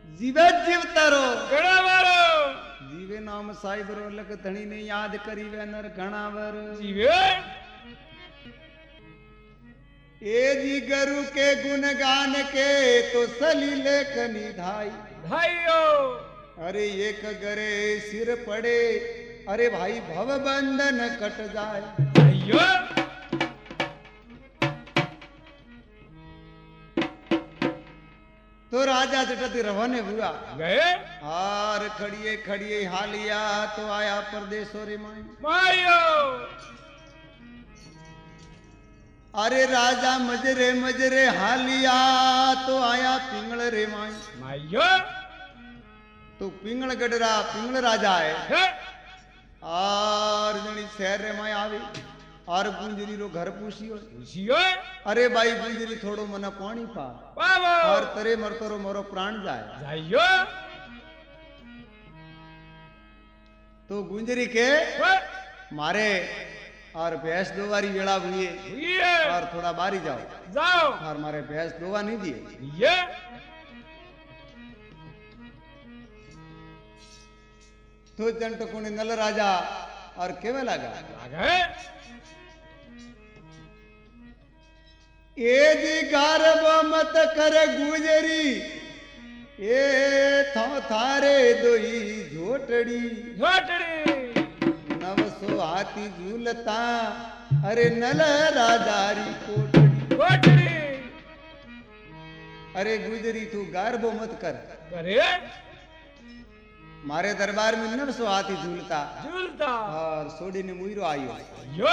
जीवे जीवतारो घणा वारो जीवे नाम साहिबरो लख धणी ने याद करी वे नर घणावर जीवे ए जी गुरु के गुणगान के तो सलीले कनी धाई भाइयो अरे एक गरे सिर पड़े अरे भाई भव बंधन कट जाए भाइयो तो राजा जटती रवाने हुआ गए हार खड़िए खड़िए हालिया तो आया परदेशो रे माई भाइयो अरे राजा मजरे मजरे हालिया तो आया पिंगल रे माई भाइयो तो पिंगल गडरा पिंगल राजा है हे और जनी शहर रे माई आवी और गुंजरी रो घर पूछियो पूछियो अरे भाई गुंजरी थोड़ो मना पानी पा बाबा और तरे मरतो रो मोरो प्राण जाए जाइयो तो गुंजरी के हे मारे और भैंस दोवारी वेला हुई ये और थोड़ा बारी जाओ जाओ और मारे भैंस दोवा नहीं दिए ये तो जंट कोने नल राजा और केवे लगा आ गए ए जी गारब मत कर गुजरी ए थारे दोई झोटड़ी झोटड़ी नवसो हाथी झूलता अरे नल राजारी कोटड़ी झोटड़ी अरे गुजरी तू गारबो मत कर करे मारे दरबार में नवसो हाथी झूलता झूलता और सोडी ने मुईरो आयो यो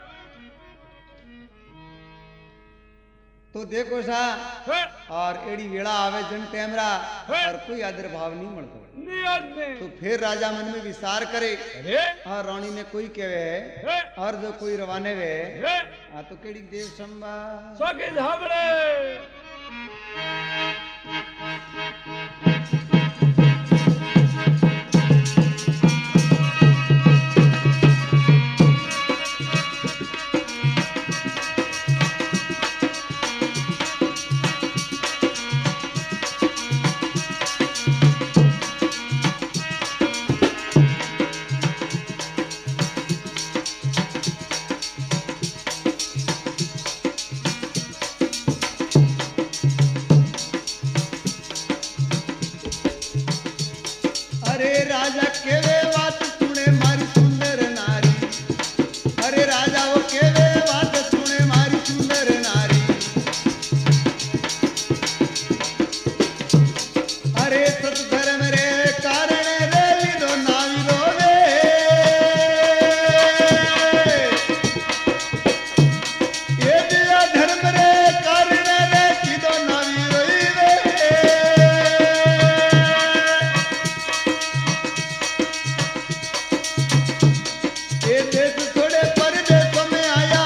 तो देखो सा हे और एड़ी वेला आवे जन टेमरा और कोई आदर भाव नहीं मिलतो नियत ने तो फिर राजा मन में विचार करे अरे और रानी ने कोई कहे है हे और जो कोई रवाने वे हे आ तो केड़ी देव संबा सोके झाबड़े अरे राजा केवे बात सुने मारी सुंदर नारी अरे राजा वो केवे बात सुने मारी सुंदर नारी अरे सत धर्म रे कारण रे लिदो नावी रोवे ये दिया धर्म रे कारण रे लिदो नावी रोवे ये देश थोड़े परदेशों में आया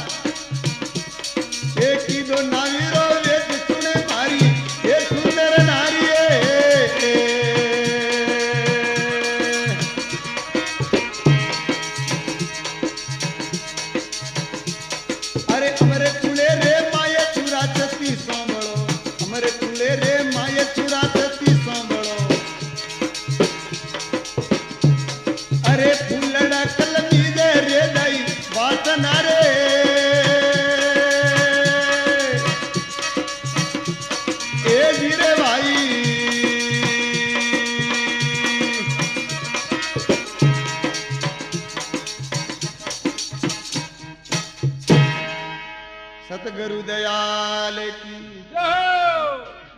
एक ही दो नावीरो वेद सुने मारी ये सुंदर नारी अरे अमरे कुले रे माये चुरा छती सांभळो अमरे कुले रे माये चुरा छती सांभळो अरे फुलड़ा कलमी दे रे दई वासना रे ए वीरे भाई सतगुरु दयाल की जाओ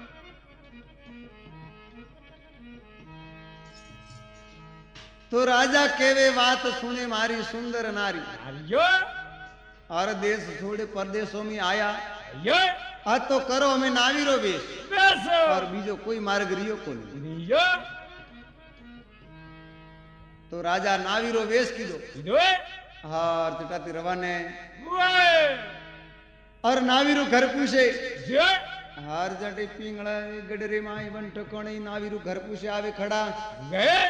तो राजा केवे बात सुने मारी सुंदर नारी आयो और देश छोड़े परदेशों में आया यो आ तो करो हमें नावीरो वेश बेसो और बीजो कोई मार्ग रियो को नहीं यो तो राजा नावीरो वेश की दो इदो हार चटाती रवाने मुए और नावीरो घर पूछे जो हार जटे पिंगला गडरे माई बन ठकोणी नावीरो घर पूछे आवे खड़ा गए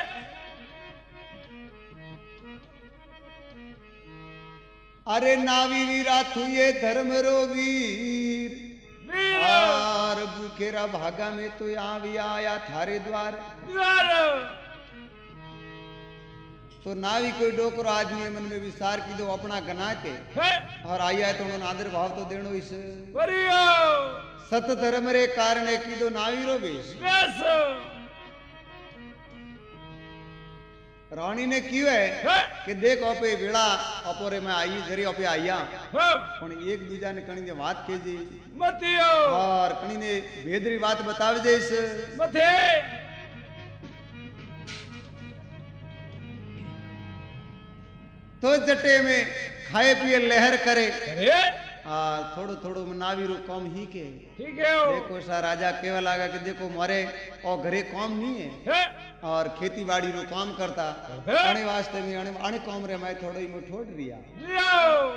अरे नावी वीरा थुए धर्म रो वीर वीर और खेरा भागा में तो आवी आया थारे द्वार। द्वार तो नावी कोई डोकरो आदमी मन में विचार की दो अपना गना के है और आया तो उन्होंने आदर भाव तो देनो इस परियो सत धर्म रे कारण की दो नावी रो बेस। बेस रानी ने क्यों है है कि देख ओपे वेड़ा अपोरे में आई घरे ओपे आया हो पण एक दूजा ने कणी ने बात केजी मतियो और कणी ने भेदरी बात बतावे जैस मथे तो जटे में खाए पिए लहर करे अरे थोड़ो थोड़ो नावी रो कम ही के ठीक है हो देखो सा राजा केवा लागा कि देखो मारे और घरे काम नहीं है है और खेती बाड़ी रो काम करता है। अणे वास्ते में अणे काम रे मैं थोड़ो ही में ठोड़ रिया। लियो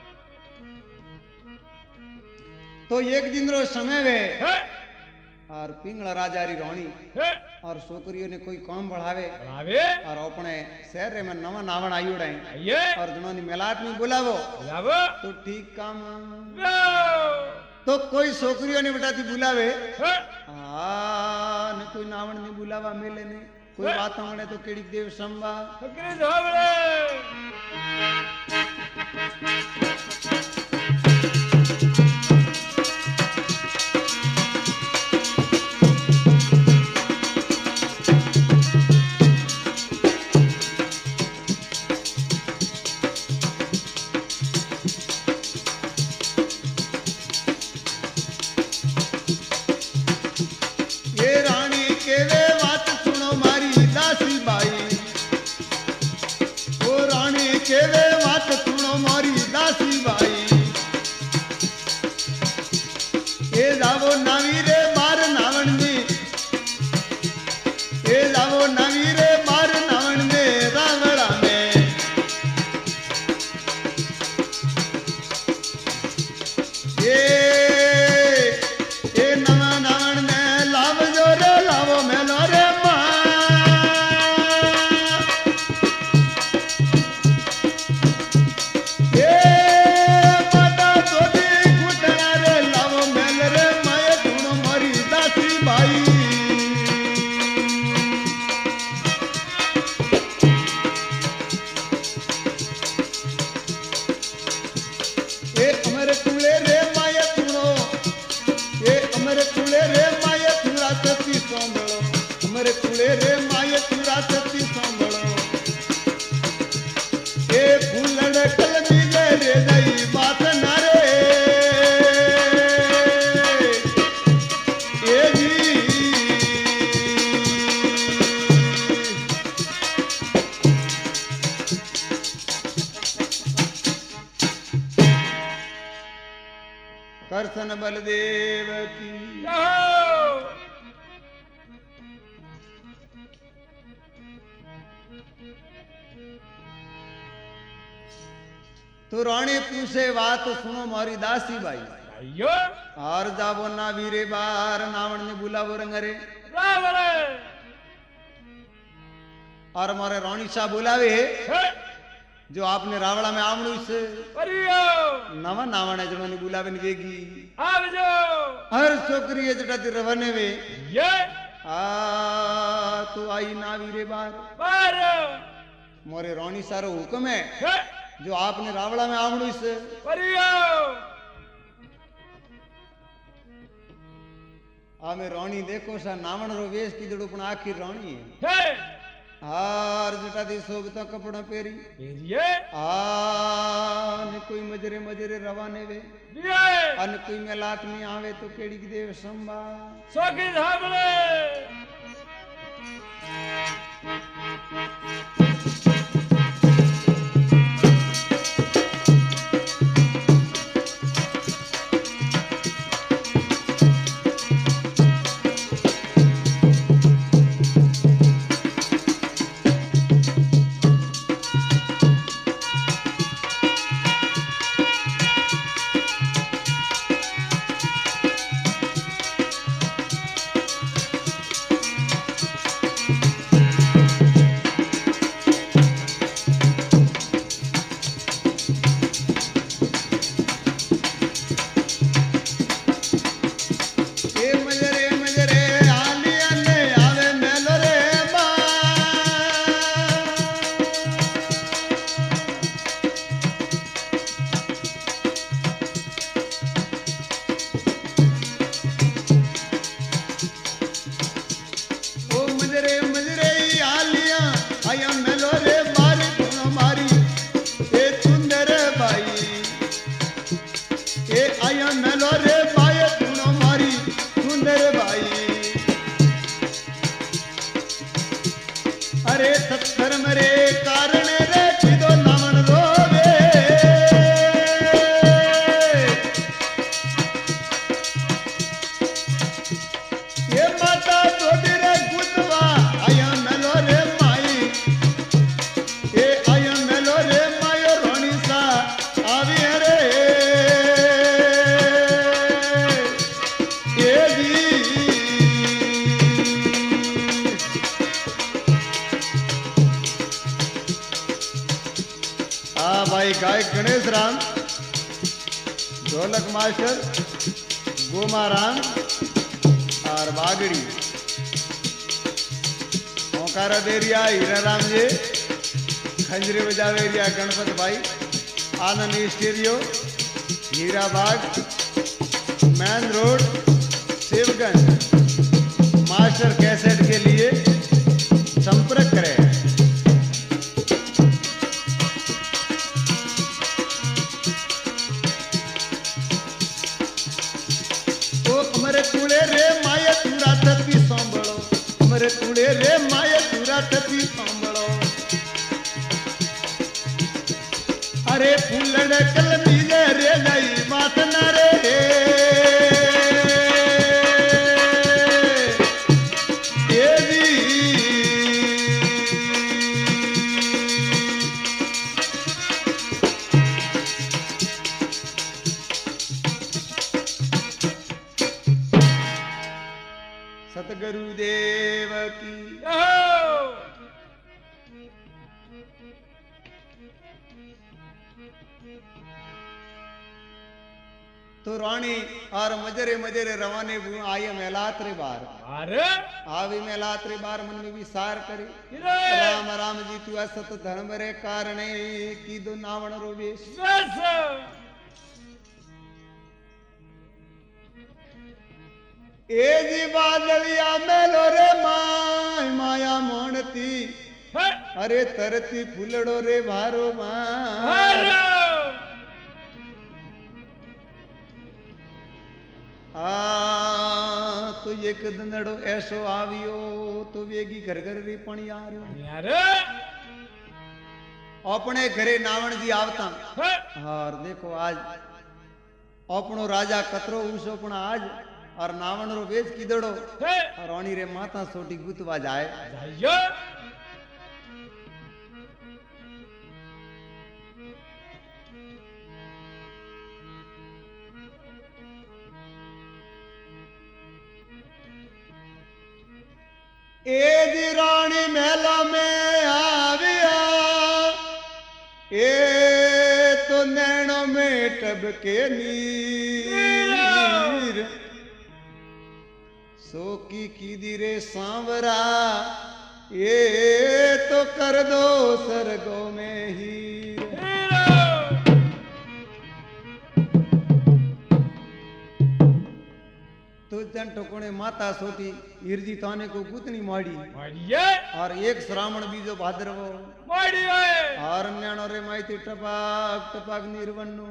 तो एक दिन रो समय वे है और पिंगला राजा री रानी है और छोकरियों ने कोई काम बढ़ावे आवे और अपने शहर रे में नवा नावण आयु रहे आइए और जनोनी मेलात में बुलावो लावो तो ठीक काम। लो तो कोई छोकरियों ने बेटाती बुलावे है ने कोई नावण ने बुलावा मेले ने कोई बात मने तो केड़ी देव संभा फकरी धावड़े ये रानी के वे बात सुनो मारी दासी बाई। ओ रानी के वे बात सुनो मारी दासी बाई। ए जावो नावी रे बार नावण में ए जावो नावी रे बार नावण में रावड़ा में ए नवा नावण में लावजो रे लावो मेलो रे मां। ए माता तोदी घुटना रे लावो मेल रे माए धुनो मारी दासी भाई। ए अमर कुले रे माए धुनो ए अमर कुले रे माए तुरा सती सांभळो अमर कुले रे माए तुरा सती सांभळो। ए फूलड़ कलमी रे दई बात ना रे ए जी करसन बलदेव की जाओ तो रानी पूछे बात सुनो मारी दासी बाई। आइयो और जावो ना वीरे बार नावण ने बुलावो रंगरे रावड़े और मारे रानी शाह बुलावे है जो आपने रावड़ा में आवणु से परियो नवा नावण है जिन्होंने बुलावे ने वेगी आवजो हर छोकरी है जटाती रवने वे ये तो आई ना वीरे बार बार मोरे रानी सारो हुक्म है है जो आपने रावड़ा में आवणु से परियो आमे रानी देखो सा नावण रो वेश की जड़ो पण आखिर रानी है है हार जटाती शोभता कपड़ा पेरी ये ने कोई मजरे मजरे रवाने वे ये अन कोई मेलात में आवे तो केड़ी की देव संभा। सोकी धावड़े अरे सत्कर्म रे कारण रे किदो नामन रोवे ये माता तोड़ी रे गुदवा आया मेलो रे माई ये आया मेलो रे मायो रोणी सा आवी रे ये जी हाँ भाई गायक गणेश राम ढोलक मास्टर गोमा राम और बागड़ी ओंकारा देरिया हीरा राम जी खंजरे बजावेरिया गणपत भाई Anand studio Hira Bagh main road Shivganj master cassette के लिए संपर्क करें। कूड़े रे माया पूरा टपी सांभळो अरे फूलड़ कलमी रे जाई बात न रे देवी सतगुरुदेव की तो रानी और मजरे मजरे रवाने आये मेलात रे बार अरे आवी मेलात रे बार मन में विचार करी राम राम जी तू असत धर्म रे कारणे की दो नावण रो वेश ए जी बादलिया मेलो रे माय माया मोणती अरे तरती फूलड़ो रे भारो मां तो एक दंदड़ो ऐसो आवियो तो वेगी घर घर री पणी आ रहो अपने घरे नावण जी आवता और देखो आज अपनो राजा कतरो उषो पण आज और नावण रो वेज किदड़ो और रानी रे माता सोटी गुतवा जाए एज रानी मेला में आविया ए तो नैनो में टबके नीर सोकी की रे सांवरा ये तो कर दो सरगो में ही तो जन टोकने माता सोती हिरजी ताने को गुतनी माड़ी और एक श्रावण बीजो भाद्रवो और न्याणो रे माइती टपाक टपाक निर्वन्नु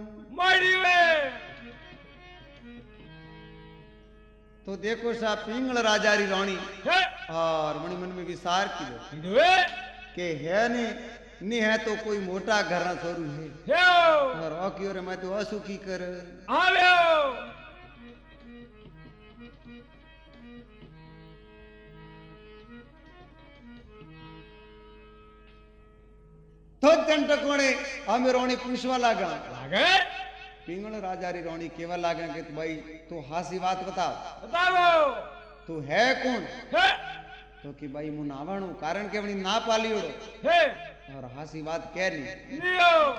तो देखो सा पिंगल राजा री रानी और मणि मन में विचार की के है नी है तो कोई मोटा घर ना छोरू है और ओकियो रे मैं तो असुखी कर तो जंट कोणे हमें रोणी पूछवा लागा पिंगल राजा री रोणी केवा लागा कि भाई तू हासी बात बताओ तू है कौन तो कि भाई मु नावणु कारण के वणी ना पालियोड़ो और हासी बात कह नहीं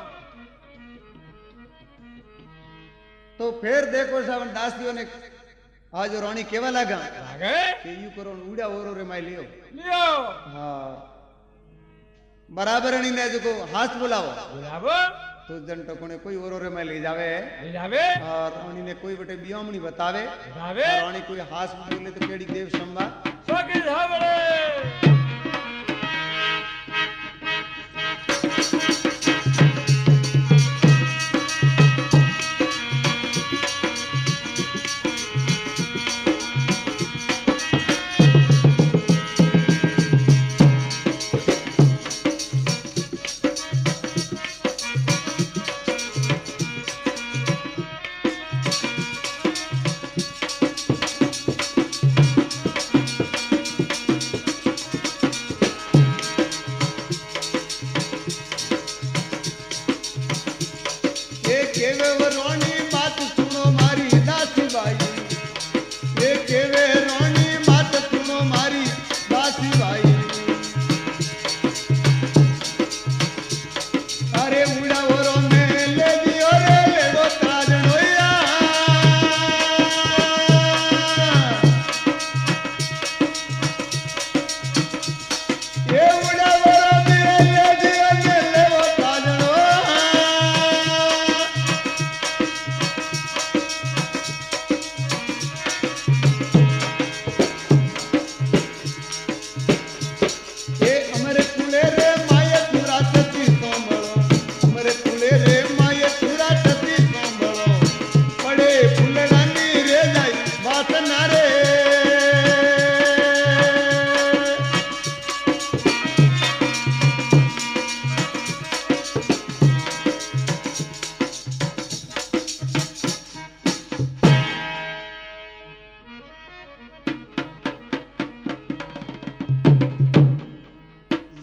तो फिर देखो सावन दासियों ने आज रोणी केवा लागा कि यू करो उड़ा ओरो रे माई लियो हां बराबर नहीं जो हाथ बुलाओ तो जंटो कोने कोई और में ले जावे और रानी ने कोई बटे बियामणी बतावे और रानी कोई हाथ बोले तो केड़ी देव संभा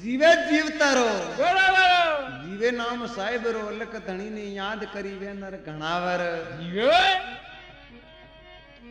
जीवे जीवता रो बराबर जीवे नाम साहिब रो अलक धणी ने याद करी वे नर घणावर जीवे